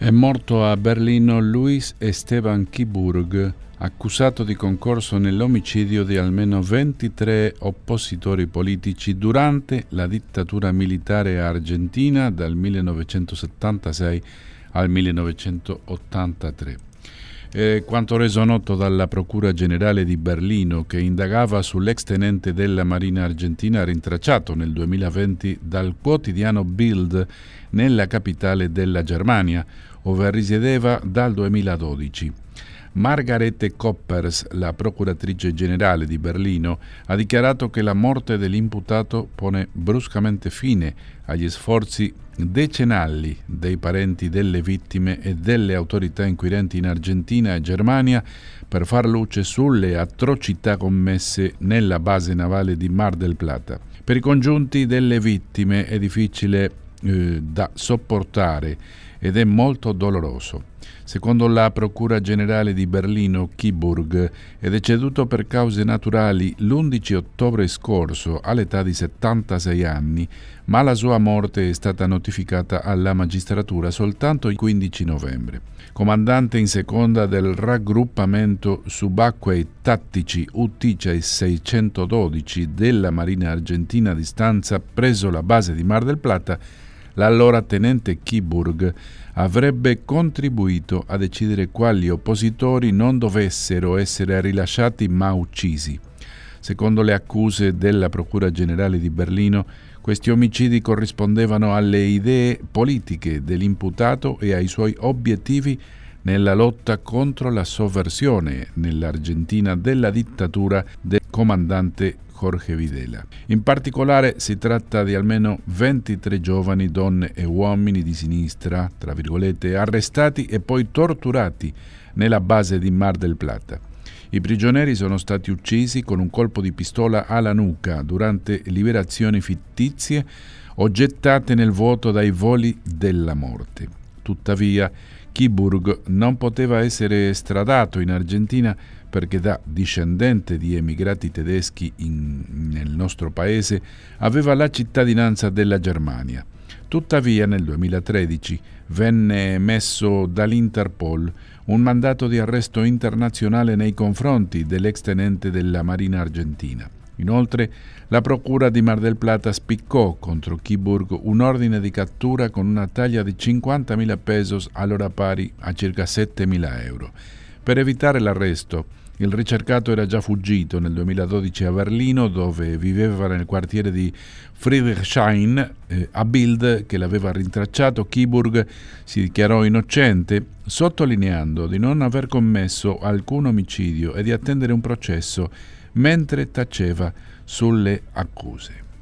È morto a Berlino Louis Esteban Kiburg, accusato di concorso nell'omicidio di almeno 23 oppositori politici durante la dittatura militare argentina dal 1976 al 1983. Quanto reso noto dalla Procura Generale di Berlino, che indagava sull'ex tenente della Marina argentina rintracciato nel 2020 dal quotidiano Bild nella capitale della Germania, ove risiedeva dal 2012. Margarete Koppers, la procuratrice generale di Berlino, ha dichiarato che la morte dell'imputato pone bruscamente fine agli sforzi decennali dei parenti delle vittime e delle autorità inquirenti in Argentina e Germania per far luce sulle atrocità commesse nella base navale di Mar del Plata. Per i congiunti delle vittime è difficile da sopportare ed è molto doloroso. Secondo la Procura Generale di Berlino, Kiburg è deceduto per cause naturali l'11 ottobre scorso all'età di 76 anni, ma la sua morte è stata notificata alla magistratura soltanto il 15 novembre. Comandante in seconda del raggruppamento subacquei tattici UTICE 612 della Marina Argentina di stanza presso la base di Mar del Plata, l'allora tenente Kiburg avrebbe contribuito a decidere quali oppositori non dovessero essere rilasciati ma uccisi. Secondo le accuse della Procura Generale di Berlino, questi omicidi corrispondevano alle idee politiche dell'imputato e ai suoi obiettivi nella lotta contro la sovversione nell'Argentina della dittatura del comandante Jorge Videla. In particolare si tratta di almeno 23 giovani, donne e uomini di sinistra, tra virgolette, arrestati e poi torturati nella base di Mar del Plata. I prigionieri sono stati uccisi con un colpo di pistola alla nuca durante liberazioni fittizie o gettate nel vuoto dai voli della morte. Tuttavia, Kiburg non poteva essere estradato in Argentina perché da discendente di emigrati tedeschi nel nostro paese aveva la cittadinanza della Germania. Tuttavia nel 2013 venne emesso dall'Interpol un mandato di arresto internazionale nei confronti dell'ex tenente della Marina argentina. Inoltre, la Procura di Mar del Plata spiccò contro Kiburg un ordine di cattura con una taglia di 50.000 pesos, allora pari a circa 7.000 euro. Per evitare l'arresto, il ricercato era già fuggito nel 2012 a Berlino, dove viveva nel quartiere di Friedrichshain. A Bild, che l'aveva rintracciato, Kiburg si dichiarò innocente, sottolineando di non aver commesso alcun omicidio e di attendere un processo, mentre taceva sulle accuse.